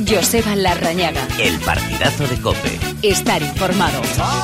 Joseba Larrañaga. El partidazo de COPE. Estar informado.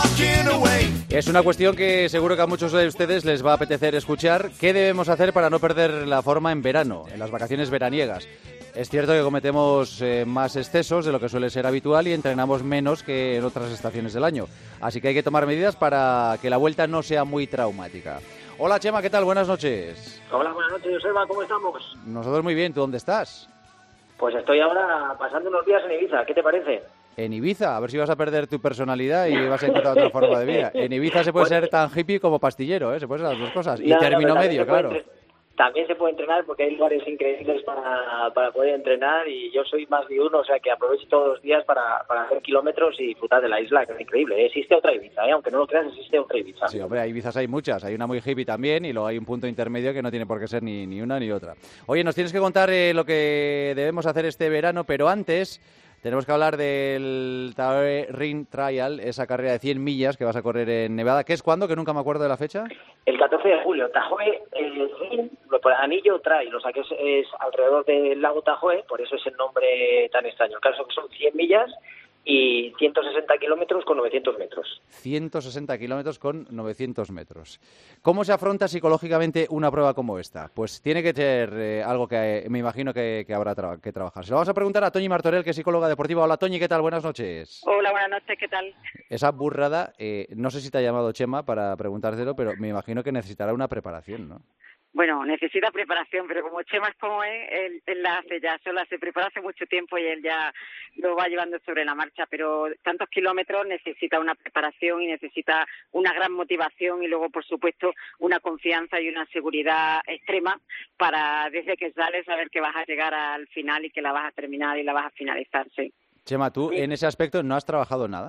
Es una cuestión que seguro que a muchos de ustedes les va a apetecer escuchar. ¿Qué debemos hacer para no perder la forma en verano, en las vacaciones veraniegas? Es cierto que cometemos más excesos de lo que suele ser habitual y entrenamos menos que en otras estaciones del año. Así que hay que tomar medidas para que la vuelta no sea muy traumática. Hola Chema, ¿qué tal? Buenas noches. Hola, buenas noches, Joseba, ¿cómo estamos? Nosotros muy bien, ¿tú dónde estás? Pues estoy ahora pasando unos días en Ibiza, ¿qué te parece? En Ibiza, a ver si vas a perder tu personalidad y vas a encontrar otra forma de vida. En Ibiza se puede ser tan hippie como pastillero, ¿eh? Se pueden ser las dos cosas. Y término medio, claro. También se puede entrenar porque hay lugares increíbles para poder entrenar y yo soy más diurno, o sea que aprovecho todos los días para hacer kilómetros y disfrutar de la isla, que es increíble. Existe otra Ibiza, aunque no lo creas, existe otra Ibiza. Sí, hombre, hay Ibizas hay muchas. Hay una muy hippie también y luego hay un punto intermedio que no tiene por qué ser ni una ni otra. Oye, nos tienes que contar lo que debemos hacer este verano, pero antes tenemos que hablar del Tahoe Ring Trial, esa carrera de 100 millas que vas a correr en Nevada. ¿Qué es cuándo? Que nunca me acuerdo de la fecha. El 14 de julio, Tahoe Ring, por anillo Trail, o sea que es alrededor del lago Tahoe, por eso es el nombre tan extraño. El caso es que son 100 millas y 160 kilómetros con 900 metros. 160 kilómetros con 900 metros. ¿Cómo se afronta psicológicamente una prueba como esta? Pues tiene que ser algo que me imagino que habrá que trabajar. Se lo vamos a preguntar a Toñi Martorell, que es psicóloga deportiva. Hola, Toñi, ¿qué tal? Buenas noches. Hola, buenas noches, ¿qué tal? Esa burrada, no sé si te ha llamado Chema para preguntártelo, pero me imagino que necesitará una preparación, ¿no? Bueno, necesita preparación, pero como Chema es como él la hace ya sola, se prepara hace mucho tiempo y él ya lo va llevando sobre la marcha, pero tantos kilómetros necesita una preparación y necesita una gran motivación y luego, por supuesto, una confianza y una seguridad extrema para desde que sales saber que vas a llegar al final y que la vas a terminar y la vas a finalizar, sí. Chema, ¿tú en ese aspecto no has trabajado nada?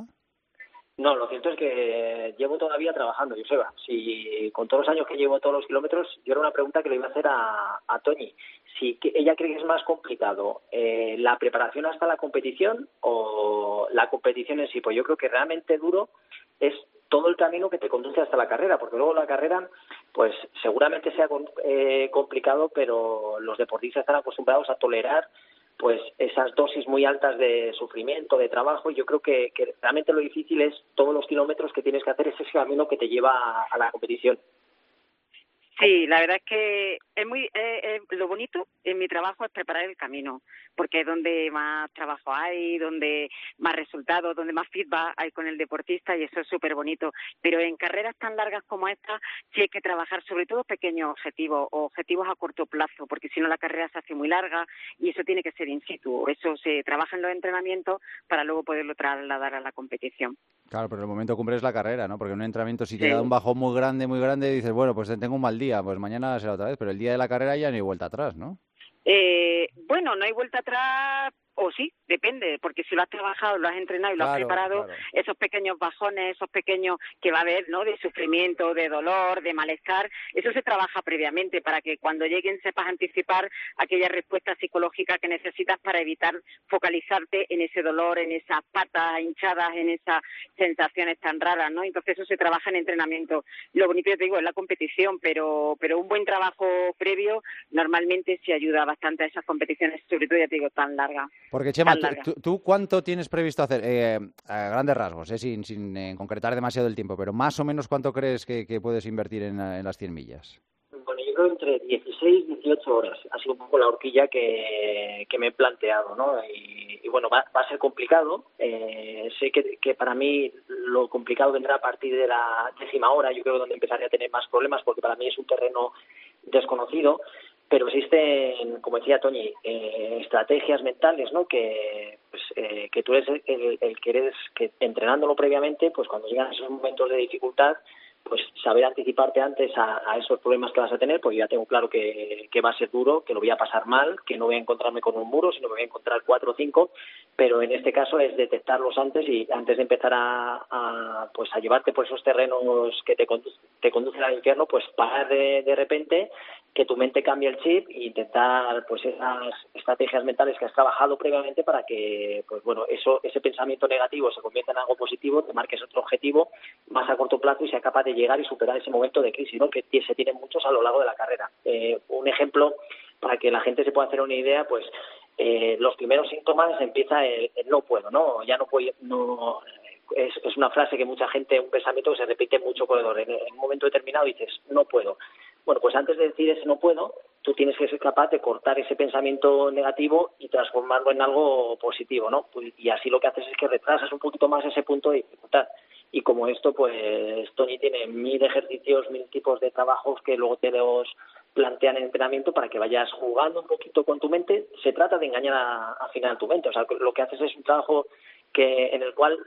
No, lo cierto es que llevo todavía trabajando, Joseba. Si con todos los años que llevo, todos los kilómetros, yo era una pregunta que le iba a hacer a Toñi. Si ella cree que es más complicado la preparación hasta la competición o la competición en sí. Pues yo creo que realmente duro es todo el camino que te conduce hasta la carrera, porque luego la carrera, pues seguramente sea complicado, pero los deportistas están acostumbrados a tolerar pues esas dosis muy altas de sufrimiento, de trabajo, y yo creo que realmente lo difícil es todos los kilómetros que tienes que hacer, ese camino que te lleva a la competición. Sí, la verdad es que es muy lo bonito en mi trabajo es preparar el camino, porque es donde más trabajo hay, donde más resultados, donde más feedback hay con el deportista y eso es súper bonito. Pero en carreras tan largas como esta sí hay que trabajar sobre todo pequeños objetivos o objetivos a corto plazo, porque si no la carrera se hace muy larga y eso tiene que ser in situ. Eso se trabaja en los entrenamientos para luego poderlo trasladar a la competición. Claro, pero el momento cumbre es la carrera, ¿no? Porque en un entrenamiento si te da un bajón muy grande, dices, bueno, pues tengo un mal día, pues mañana será otra vez, pero el día de la carrera ya no hay vuelta atrás, ¿no? Bueno, no hay vuelta atrás, o sí, depende, porque si lo has trabajado, lo has entrenado y lo has preparado, esos pequeños bajones, esos pequeños que va a haber, ¿no?, de sufrimiento, de dolor, de malestar, eso se trabaja previamente para que cuando lleguen sepas anticipar aquella respuesta psicológica que necesitas para evitar focalizarte en ese dolor, en esas patas hinchadas, en esas sensaciones tan raras, ¿no? Entonces eso se trabaja en entrenamiento. Lo bonito, te digo, es la competición, pero un buen trabajo previo normalmente sí ayuda bastante a esas competiciones, sobre todo, ya te digo, tan largas. Porque, Chema, ¿tú cuánto tienes previsto hacer? A grandes rasgos, sin concretar demasiado el tiempo, pero más o menos ¿cuánto crees que puedes invertir en las 100 millas? Bueno, yo creo entre 16 y 18 horas. Ha sido un poco la horquilla que me he planteado, ¿no? Y bueno, va a ser complicado. Sé que para mí lo complicado vendrá a partir de la 10ª hora. Yo creo donde empezaré a tener más problemas porque para mí es un terreno desconocido. Pero existen, como decía Toñi, estrategias mentales, ¿no? Que tú eres el que eres, que entrenándolo previamente, pues cuando llegan esos momentos de dificultad, pues saber anticiparte antes a esos problemas que vas a tener, pues ya tengo claro que va a ser duro, que lo voy a pasar mal, que no voy a encontrarme con un muro, sino me voy a encontrar 4 o 5, pero en este caso es detectarlos antes y antes de empezar a llevarte por esos terrenos que te conducen al infierno, pues parar de repente, que tu mente cambie el chip e intentar pues esas estrategias mentales que has trabajado previamente para que pues bueno, ese pensamiento negativo se convierta en algo positivo, te marques otro objetivo más a corto plazo y sea capaz de llegar y superar ese momento de crisis, ¿no?, que se tienen muchos a lo largo de la carrera. Un ejemplo para que la gente se pueda hacer una idea, pues los primeros síntomas empieza el no puedo, ¿no? Ya no puedo, no. Es una frase que mucha gente, un pensamiento que se repite en mucho corredor. En un momento determinado dices, no puedo. Bueno, pues antes de decir ese no puedo, tú tienes que ser capaz de cortar ese pensamiento negativo y transformarlo en algo positivo, ¿no? Pues, y así lo que haces es que retrasas un poquito más ese punto de dificultad. Y como esto, pues Tony tiene 1000 ejercicios, 1000 tipos de trabajos que luego te los plantean en entrenamiento para que vayas jugando un poquito con tu mente. Se trata de engañar al final tu mente. O sea, lo que haces es un trabajo en el cual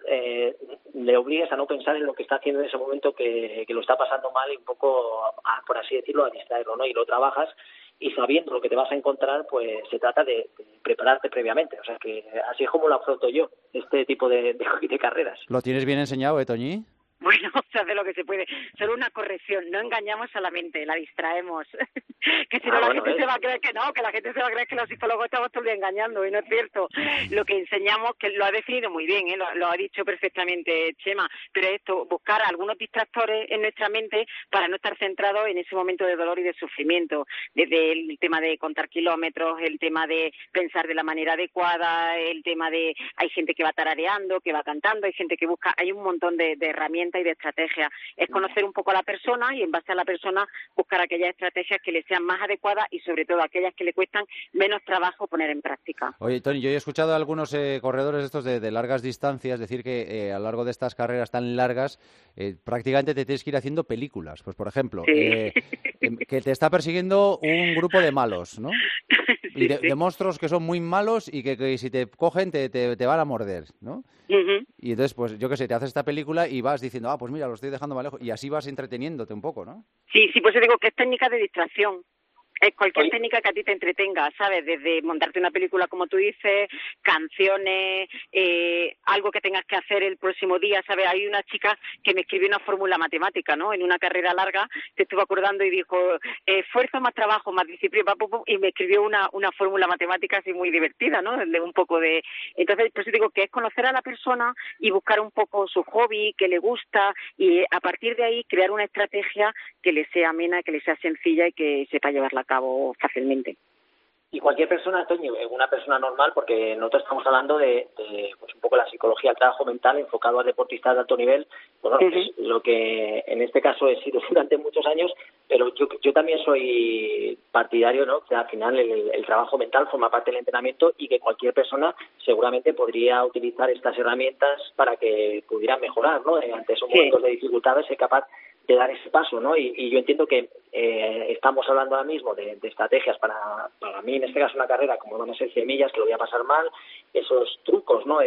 le obligues a no pensar en lo que está haciendo en ese momento que lo está pasando mal y un poco, por así decirlo, a distraerlo, ¿no? Y lo trabajas y sabiendo lo que te vas a encontrar, pues se trata de prepararte previamente. O sea, que así es como lo afronto yo, este tipo de carreras. ¿Lo tienes bien enseñado, Toñi? Bueno, se hace lo que se puede. Solo una corrección, no engañamos a la mente, la distraemos. Que si no la gente se va a creer que no, que la gente se va a creer que los psicólogos estamos todo el día engañando, y no es cierto. Lo que enseñamos, que lo ha definido muy bien, lo ha dicho perfectamente Chema, pero esto, buscar algunos distractores en nuestra mente para no estar centrados en ese momento de dolor y de sufrimiento, desde el tema de contar kilómetros, el tema de pensar de la manera adecuada, el tema de, hay gente que va tarareando, que va cantando, hay gente que busca, hay un montón de herramientas y de estrategias. Es conocer un poco a la persona y en base a la persona buscar aquellas estrategias que le sean más adecuadas y sobre todo aquellas que le cuestan menos trabajo poner en práctica. Oye, Tony, yo he escuchado a algunos corredores estos de largas distancias decir que a lo largo de estas carreras tan largas prácticamente te tienes que ir haciendo películas. Pues, por ejemplo, sí. Que te está persiguiendo un grupo de malos, ¿no? Y de monstruos que son muy malos y que si te cogen te van a morder, ¿no? Uh-huh. Y entonces, pues yo qué sé, te haces esta película y vas diciendo, pues mira, lo estoy dejando más lejos. Y así vas entreteniéndote un poco, ¿no? Sí, pues yo digo que es técnica de distracción. Es cualquier técnica que a ti te entretenga, ¿sabes? Desde montarte una película, como tú dices, canciones, algo que tengas que hacer el próximo día, ¿sabes? Hay una chica que me escribió una fórmula matemática, ¿no? En una carrera larga, te estuvo acordando y dijo, esfuerzo más trabajo, más disciplina, y me escribió una fórmula matemática así muy divertida, ¿no? De un poco de... Entonces, pues yo digo que es conocer a la persona y buscar un poco su hobby, que le gusta, y a partir de ahí crear una estrategia que le sea amena, que le sea sencilla y que sepa llevarla a cabo fácilmente. Y cualquier persona, Toño, una persona normal, porque nosotros estamos hablando de pues un poco la psicología, el trabajo mental enfocado a deportistas de alto nivel, bueno, es lo que en este caso he sido durante muchos años, pero yo también soy partidario, ¿no?, que al final el trabajo mental forma parte del entrenamiento y que cualquier persona seguramente podría utilizar estas herramientas para que pudiera mejorar, ¿no?, ante esos momentos de dificultades, ser capaz de dar ese paso, ¿no? Y yo entiendo que estamos hablando ahora mismo de estrategias para mí, en este caso, una carrera, como van a ser 100 millas, que lo voy a pasar mal, esos trucos, ¿no?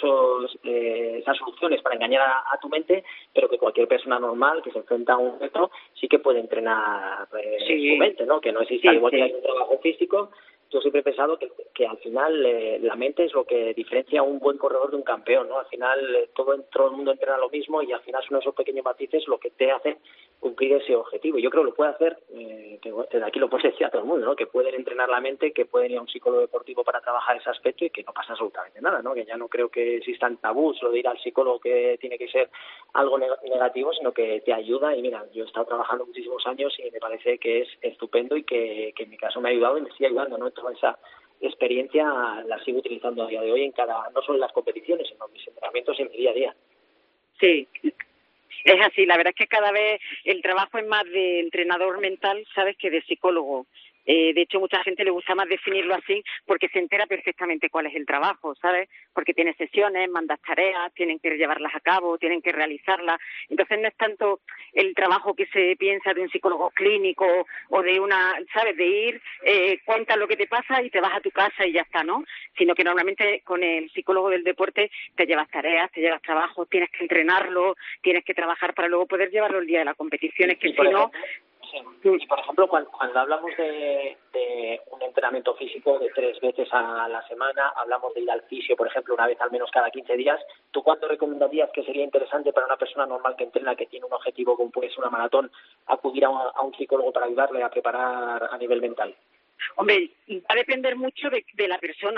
Esas soluciones para engañar a tu mente, pero que cualquier persona normal que se enfrenta a un reto sí que puede entrenar su mente, ¿no? Que no exista, igual que hay un trabajo físico. Yo siempre he pensado que al final la mente es lo que diferencia a un buen corredor de un campeón, ¿no? Al final todo el mundo entrena lo mismo y al final son esos pequeños matices lo que te hacen cumplir ese objetivo. Yo creo que lo puede hacer, que desde aquí lo puede decir a todo el mundo, ¿no? Que pueden entrenar la mente, que pueden ir a un psicólogo deportivo para trabajar ese aspecto y que no pasa absolutamente nada, ¿no? Que ya no creo que existan tabús, lo de ir al psicólogo que tiene que ser algo negativo, sino que te ayuda. Y mira, yo he estado trabajando muchísimos años y me parece que es estupendo y que en mi caso me ha ayudado y me sigue ayudando, ¿no? Toda esa experiencia la sigo utilizando a día de hoy no solo en las competiciones, sino en mis entrenamientos y en mi día a día. Sí, es así. La verdad es que cada vez el trabajo es más de entrenador mental, ¿sabes?, que de psicólogo. De hecho, mucha gente le gusta más definirlo así porque se entera perfectamente cuál es el trabajo, ¿sabes? Porque tiene sesiones, mandas tareas, tienen que llevarlas a cabo, tienen que realizarlas. Entonces no es tanto el trabajo que se piensa de un psicólogo clínico o de una, ¿sabes?, de ir, cuentas lo que te pasa y te vas a tu casa y ya está, ¿no? Sino que normalmente con el psicólogo del deporte te llevas tareas, te llevas trabajo, tienes que entrenarlo, tienes que trabajar para luego poder llevarlo el día de la competición. Es que si no... Y, por ejemplo, cuando hablamos de un entrenamiento físico de 3 veces a la semana, hablamos de ir al fisio, por ejemplo, una vez al menos cada 15 días, ¿tú cuándo recomendarías que sería interesante para una persona normal que entrena, que tiene un objetivo como puede ser una maratón, acudir a un psicólogo para ayudarle a preparar a nivel mental? Hombre, va a depender mucho de la persona.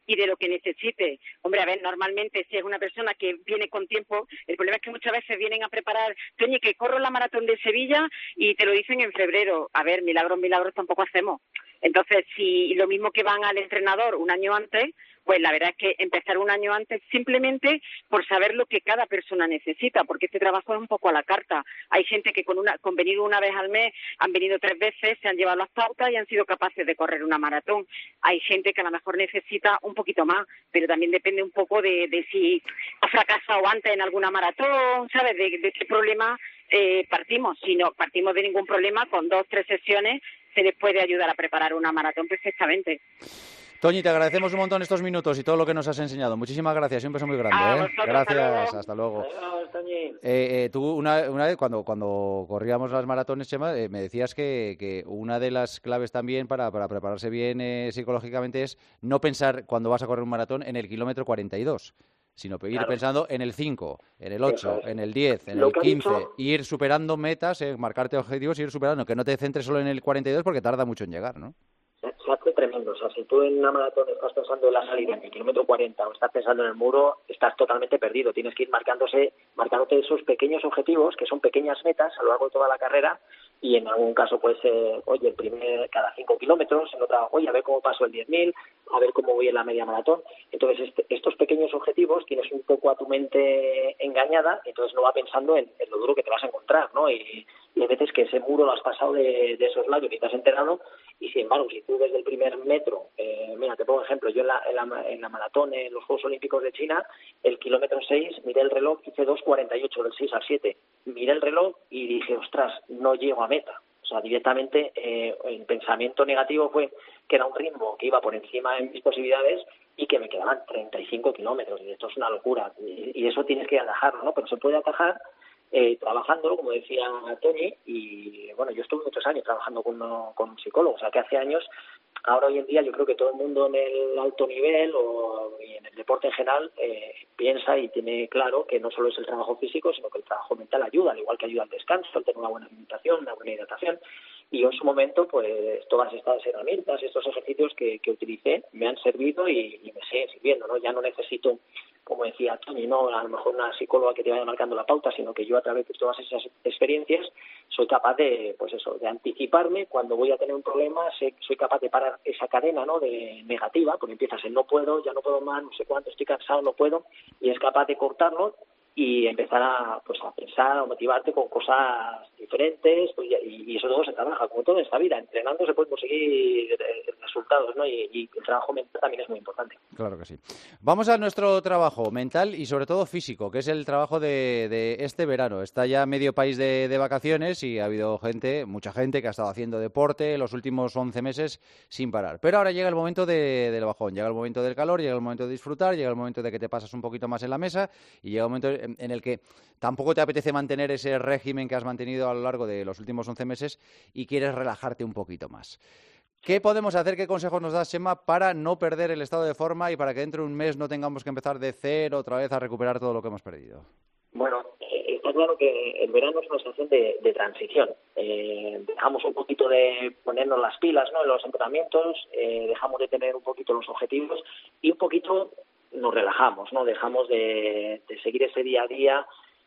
y de lo que necesite. Hombre, a ver, normalmente si es una persona que viene con tiempo, el problema es que muchas veces vienen a preparar, Toñi, que corro la maratón de Sevilla y te lo dicen en febrero. A ver, milagros tampoco hacemos. Entonces, si lo mismo que van al entrenador un año antes, pues la verdad es que empezar un año antes simplemente por saber lo que cada persona necesita, porque este trabajo es un poco a la carta. Hay gente que con venir una vez al mes, han venido 3 veces, se han llevado las pautas y han sido capaces de correr una maratón. Hay gente que a lo mejor necesita un poquito más, pero también depende un poco de si ha fracasado antes en alguna maratón, ¿sabes? De qué problema partimos. Si no partimos de ningún problema, con 2 o 3 sesiones se les puede ayudar a preparar una maratón perfectamente. Toñi, te agradecemos un montón estos minutos y todo lo que nos has enseñado. Muchísimas gracias, un beso muy grande. Gracias, hasta luego. Tú una vez cuando corríamos las maratones, Chema, me decías que una de las claves también para prepararse bien psicológicamente es no pensar cuando vas a correr un maratón en el kilómetro 42, sino ir pensando en el 5, en el 8, en el 10, en el 15, ir superando metas, marcarte objetivos y ir superando, que no te centres solo en el 42 porque tarda mucho en llegar, ¿no? Se hace tremendo. O sea, si tú en una maratón estás pensando en la salida en el kilómetro 40 o estás pensando en el muro, estás totalmente perdido. Tienes que ir marcándote esos pequeños objetivos, que son pequeñas metas a lo largo de toda la carrera, y en algún caso puede ser, oye, cada 5 kilómetros, en otra, oye, a ver cómo paso el 10.000, a ver cómo voy en la media maratón. Entonces, estos pequeños objetivos tienes un poco a tu mente engañada, entonces no va pensando en lo duro que te vas a encontrar, ¿no? Y hay veces que ese muro lo has pasado de esos lados y te has enterado, y sin embargo, si tú desde el primer metro, mira, te pongo ejemplo, yo en la maratón, en los Juegos Olímpicos de China, el kilómetro 6, miré el reloj, hice 2:48, del 6 al 7, miré el reloj y dije, ostras, no llego a meta. O sea, directamente el pensamiento negativo fue que era un ritmo que iba por encima de mis posibilidades y que me quedaban 35 kilómetros, y esto es una locura, y eso tienes que atajarlo, ¿no? Pero se puede atajar trabajándolo, como decía Tony, y bueno, yo estuve muchos años trabajando con un psicólogo, o sea que hace años, ahora hoy en día yo creo que todo el mundo en el alto nivel y en el deporte en general piensa y tiene claro que no solo es el trabajo físico, sino que el trabajo mental ayuda, al igual que ayuda al descanso, al tener una buena alimentación, una buena hidratación. Y yo en su momento, pues todas estas herramientas, estos ejercicios que utilicé me han servido y me siguen sirviendo, ¿no? Ya no necesito, como decía Tony, no a lo mejor una psicóloga que te vaya marcando la pauta, sino que yo a través de todas esas experiencias soy capaz de, pues eso, de anticiparme cuando voy a tener un problema, soy capaz de parar esa cadena, ¿no? De negativa, porque empiezas en no puedo, ya no puedo más, no sé cuánto, estoy cansado, no puedo, y es capaz de cortarlo y empezar a pensar, a motivarte con cosas diferentes, pues, y eso todo se trabaja, como todo en esta vida. Entrenando se pueden conseguir resultados, ¿no? Y el trabajo mental también es muy importante. Claro que sí. Vamos a nuestro trabajo mental y sobre todo físico, que es el trabajo de este verano. Está ya medio país de vacaciones y ha habido mucha gente que ha estado haciendo deporte los últimos 11 meses sin parar. Pero ahora llega el momento del bajón, llega el momento del calor, llega el momento de disfrutar, llega el momento de que te pasas un poquito más en la mesa y llega el momento en el que tampoco te apetece mantener ese régimen que has mantenido a lo largo de los últimos 11 meses y quieres relajarte un poquito más. ¿Qué podemos hacer? ¿Qué consejos nos das, Chema, para no perder el estado de forma y para que dentro de un mes no tengamos que empezar de cero otra vez a recuperar todo lo que hemos perdido? Bueno, está claro que el verano es una estación de transición. Dejamos un poquito de ponernos las pilas, ¿no?, en los entrenamientos, dejamos de tener un poquito los objetivos y un poquito nos relajamos, ¿no? Dejamos de seguir ese día a día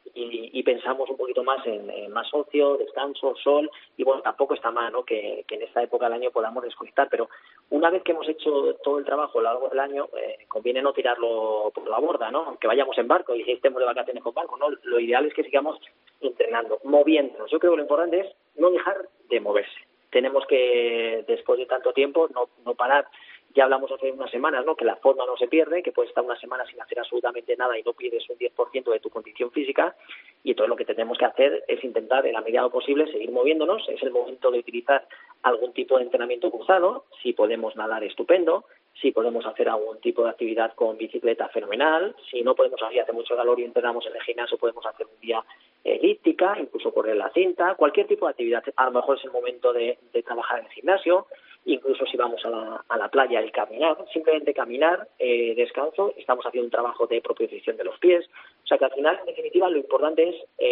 y pensamos un poquito más en más ocio, descanso, sol, y bueno, tampoco está mal, ¿no?, que en esta época del año podamos desconectar, pero una vez que hemos hecho todo el trabajo a lo largo del año, conviene no tirarlo por la borda, ¿no?, aunque vayamos en barco y estemos de vacaciones con barco, ¿no? Lo ideal es que sigamos entrenando, moviéndonos. Yo creo que lo importante es no dejar de moverse. Tenemos que, después de tanto tiempo, no parar. Ya hablamos hace unas semanas, ¿no?, que la forma no se pierde, que puedes estar una semana sin hacer absolutamente nada y no pierdes un 10% de tu condición física, y entonces lo que tenemos que hacer es intentar, en la medida de lo posible, seguir moviéndonos. Es el momento de utilizar algún tipo de entrenamiento cruzado. Si podemos nadar, estupendo. Si podemos hacer algún tipo de actividad con bicicleta, fenomenal. Si no podemos hacer, hace mucho calor y entrenamos en el gimnasio, podemos hacer un día elíptica, incluso correr la cinta, cualquier tipo de actividad. A lo mejor es el momento de trabajar en el gimnasio. Incluso si vamos a la playa, el caminar, simplemente caminar, descanso, estamos haciendo un trabajo de propiocepción de los pies. O sea que al final, en definitiva, lo importante es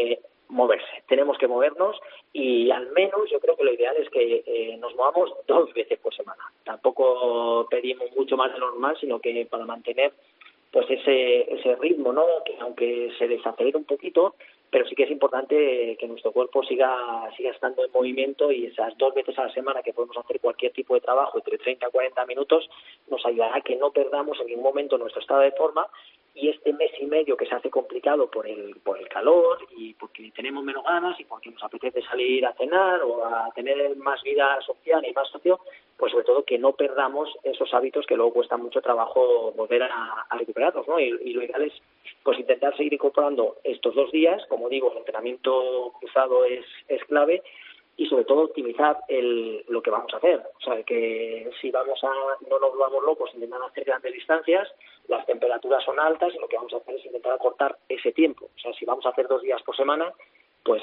moverse, tenemos que movernos y al menos yo creo que lo ideal es que nos movamos 2 veces por semana. Tampoco pedimos mucho más de lo normal, sino que para mantener pues ese ritmo, ¿no? Que aunque se desacelere un poquito, pero sí que es importante que nuestro cuerpo siga estando en movimiento, y esas 2 veces a la semana que podemos hacer cualquier tipo de trabajo entre 30 a 40 minutos nos ayudará a que no perdamos en ningún momento nuestro estado de forma. Y este mes y medio que se hace complicado por el calor y porque tenemos menos ganas y porque nos apetece salir a cenar o a tener más vida social y más socio, pues sobre todo que no perdamos esos hábitos que luego cuesta mucho trabajo volver a recuperarlos, ¿no? Y lo ideal es pues intentar seguir incorporando estos 2 días. Como digo, el entrenamiento cruzado es clave, y sobre todo optimizar lo que vamos a hacer. O sea, que si no nos vamos locos intentando hacer grandes distancias, las temperaturas son altas y lo que vamos a hacer es intentar acortar ese tiempo. O sea, si vamos a hacer 2 días por semana, pues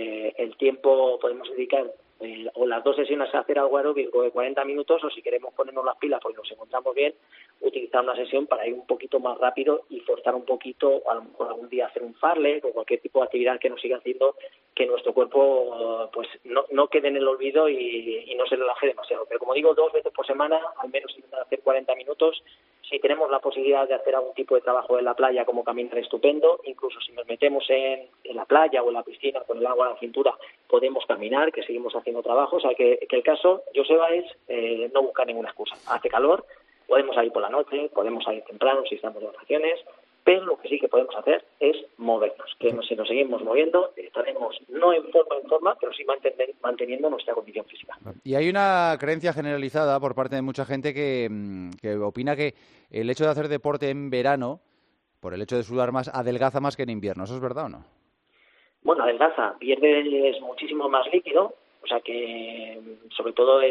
el tiempo podemos dedicar o las 2 sesiones a hacer algo aeróbico de 40 minutos, o si queremos ponernos las pilas porque nos encontramos bien, utilizar una sesión para ir un poquito más rápido y forzar un poquito, a lo mejor algún día hacer un fartlek o cualquier tipo de actividad que nos siga haciendo que nuestro cuerpo pues no quede en el olvido y no se relaje demasiado. Pero como digo, 2 veces por semana, al menos intentar hacer 40 minutos. Si tenemos la posibilidad de hacer algún tipo de trabajo en la playa, como caminar, estupendo. Incluso si nos metemos en la playa o en la piscina con el agua a la cintura, podemos caminar, que seguimos haciendo trabajo. O sea, que el caso, Joseba, es no buscar ninguna excusa. Hace calor, podemos salir por la noche, podemos salir temprano si estamos de vacaciones, pero lo que sí que podemos hacer es movernos, que si nos seguimos moviendo estaremos no en forma, pero sí manteniendo nuestra condición física. Y hay una creencia generalizada por parte de mucha gente que opina que el hecho de hacer deporte en verano, por el hecho de sudar más, adelgaza más que en invierno. ¿Eso es verdad o no? Bueno, adelgaza, pierdes muchísimo más líquido, o sea que sobre todo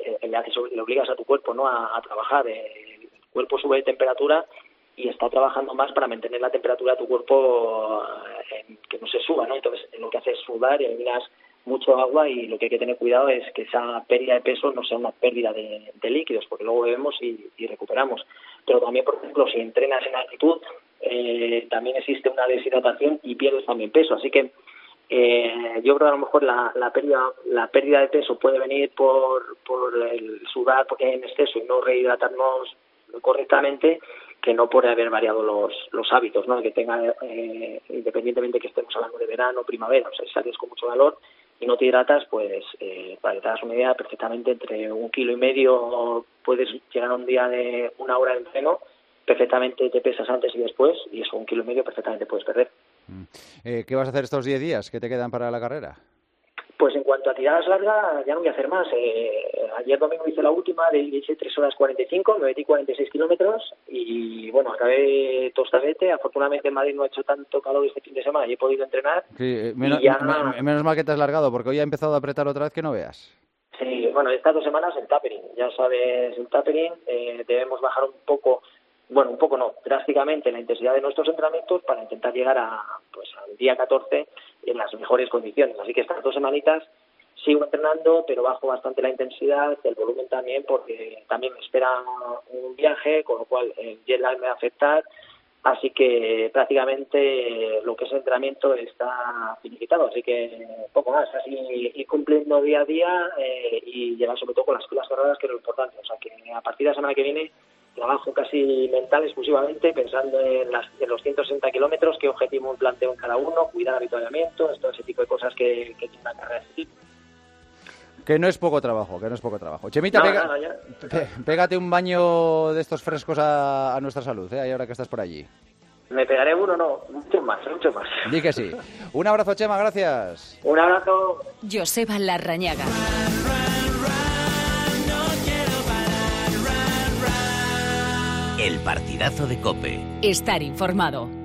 le obligas a tu cuerpo, ¿no?, a trabajar. El cuerpo sube de temperatura y está trabajando más para mantener la temperatura de tu cuerpo que no se suba, ¿no? Entonces lo que hace es sudar y eliminas mucho agua, y lo que hay que tener cuidado es que esa pérdida de peso no sea una pérdida de líquidos, porque luego bebemos y recuperamos. Pero también, por ejemplo, si entrenas en altitud, también existe una deshidratación y pierdes también peso. Así que yo creo que a lo mejor la pérdida de peso puede venir por el sudar en exceso y no rehidratarnos correctamente, que no por haber variado los hábitos, ¿no?, que tenga, independientemente que estemos hablando de verano, primavera. O sea, si sales con mucho calor y no te hidratas, pues para que te hagas una idea, perfectamente entre 1,5 kilos puedes llegar a un día de 1 hora de entreno, perfectamente te pesas antes y después, y eso 1,5 kilos perfectamente puedes perder. ¿Qué vas a hacer estos 10 días que te quedan para la carrera? Pues en cuanto a tiradas largas, ya no voy a hacer más. Ayer domingo hice la última, hice 3 horas 45, me metí 46 kilómetros y bueno, acabé tostadete. Afortunadamente en Madrid no ha hecho tanto calor este fin de semana y he podido entrenar. Sí, menos mal que te has largado, porque hoy ha empezado a apretar otra vez que no veas. Sí, bueno, estas 2 semanas el tapering, ya sabes, el tapering, debemos bajar un poco no, drásticamente la intensidad de nuestros entrenamientos para intentar llegar al día 14 en las mejores condiciones. Así que estas 2 semanitas sigo entrenando, pero bajo bastante la intensidad, el volumen también, porque también me espera un viaje, con lo cual el jet lag me va a afectar. Así que prácticamente lo que es el entrenamiento está finiquitado, así que poco más, así ir cumpliendo día a día y llegar sobre todo con las pilas cargadas, que es lo importante. O sea que a partir de la semana que viene trabajo casi mental exclusivamente, pensando en los 160 kilómetros, qué objetivo me planteo en cada uno, cuidar habituallamiento, todo ese tipo de cosas que tiene una carrera así. Que no es poco trabajo. Chemita, pégate un baño de estos frescos a nuestra salud, ¿eh? Ahora que estás por allí. Me pegaré uno, no, mucho más. Di que sí. Un abrazo, Chema, gracias. Un abrazo. Joseba Larrañaga. El partidazo de COPE. Estar informado.